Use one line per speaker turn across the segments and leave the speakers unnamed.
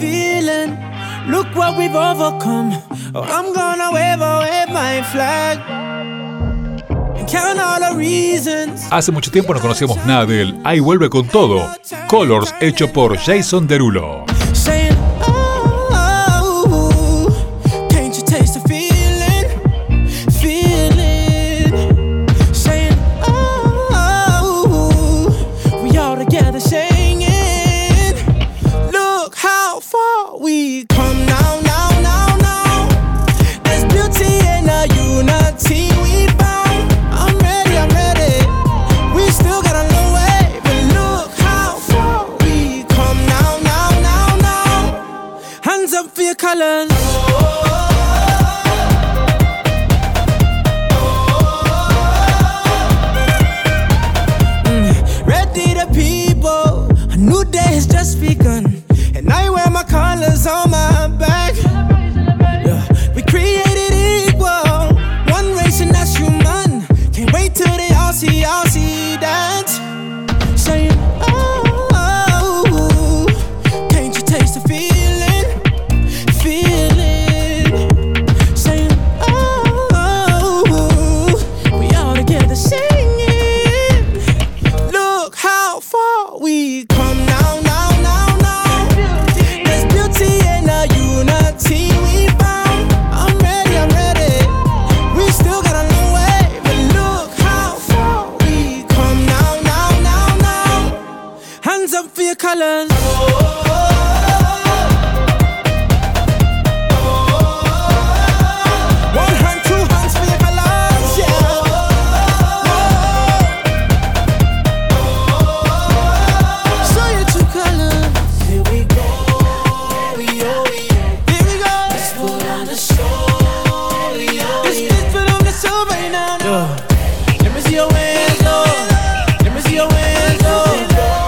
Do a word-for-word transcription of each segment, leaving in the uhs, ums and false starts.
feeling. Look what we've overcome. Oh, I'm gonna wave, oh, wave my flag. And count all the reasons.
Hace mucho tiempo no conocíamos nada de él. Ahí vuelve con todo. Colors, hecho por Jason Derulo.
Saying, oh, can't you taste the feeling? Feeling. Saying, oh, we all together singing. Look how far we come now, now, now, now. There's beauty in the unity we found. I'm ready, I'm ready. We still got a long way, but look how far we come now, now, now, now. Hands up for your colors. Mm, ready the people. A new day has just begun. And I wear my colors on my back. Yeah. We created equal, one race and that's human. Can't wait till they all see, all see that. Saying, oh, oh, can't you taste the feeling? Feeling. Saying, oh, oh, we all together singing. Look how far we come now, now, now, now. There's beauty in the unity we found. I'm ready, I'm ready. We still got a long way, but look how far we come now, now, now, now. Hands up for your colors. One hand, two hands for your colors, yeah. Show your true colors. Here we go, we oh, we oh. Here we go. Let's put on the show, we oh, we oh. Let's put on the show right now, now. Let me see your hands, Lord. Let me see your hands, Lord.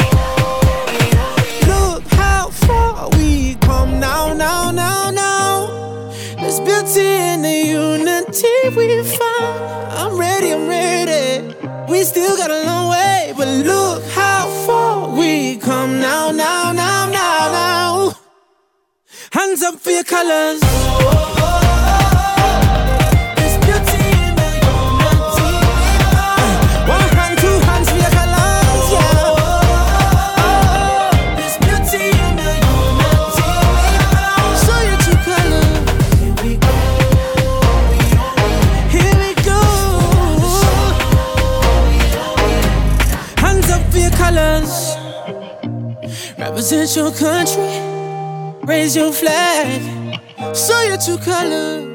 Look how far we come now, now, now, now. There's beauty in the unity we found. I'm ready, I'm ready. We still got a long way, but look how far we come now, now, now, now, now. Hands up for your colors. There's beauty in the unity we found. One hand, two hands for your colors, yeah. There's beauty in the unity we found. Show your true colors. Here we go, here we go. Hands up for your colors. Represent your country. Raise your flag. Show your true colors.